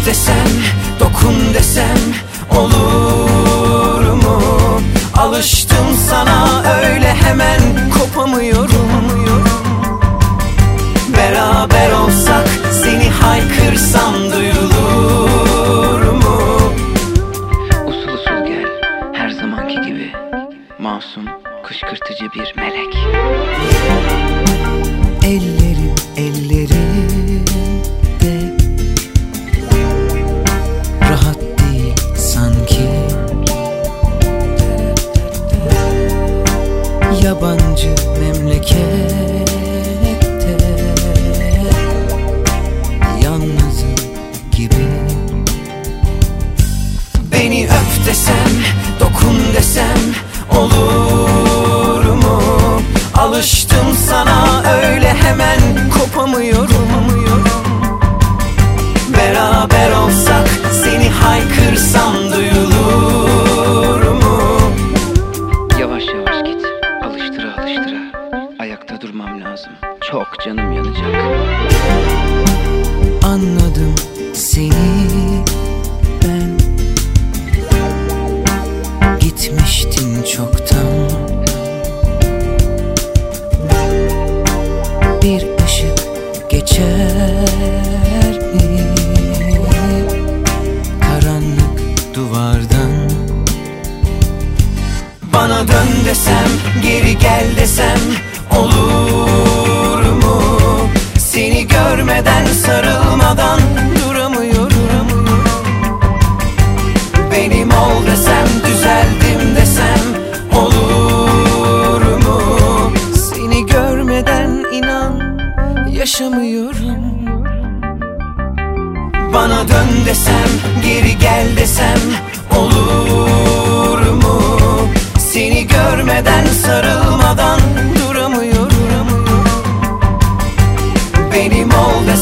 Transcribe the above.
öp desem, dokun desem olur mu? Alıştım sana öyle hemen kopamıyorum. Beraber olsak seni haykırsam duyulur mu? Usul usul gel her zamanki gibi, masum kışkırtıcı bir melek. Ellerim ellerimde, rahat değil sanki. Yabancı memlekette yalnızım gibi. Beni öp desem, dokun desem olur mu? Alıştım sana öyle hemen kopamıyorum. Beraber olsak seni haykırsam duyulur mu? Yavaş yavaş git, alıştıra alıştıra. Ayakta durmam lazım, çok canım yanacak. Anladım seni ben, gitmiştin çoktan. Bir ışık geçer mi karanlık duvardan? Bana dön desem, geri gel desem olur mu? Seni görmeden, sarılmadan duramıyorum. Benim ol desem, düzeldim desem olur mu? Seni görmeden inan yaşamıyorum. Bana dön desem, geri gel desem olur mu? Seni görmeden, sarılmadan duramıyorum. Benim ol